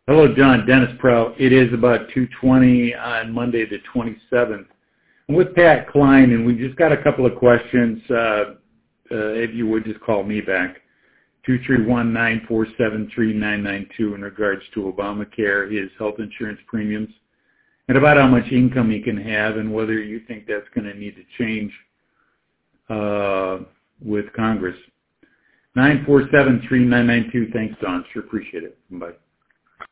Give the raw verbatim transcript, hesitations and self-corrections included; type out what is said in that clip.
Hello, John. Dennis Prout. It is about two twenty on Monday the twenty-seventh. I'm with Pat Klein, and we just got a couple of questions. Uh, uh, if you would just call me back, two three one, nine four seven, three nine nine two in regards to Obamacare, his health insurance premiums, and about how much income he can have and whether you think that's going to need to change uh, with Congress. nine four seven, three nine nine two. Thanks, Don. Sure appreciate it. Bye.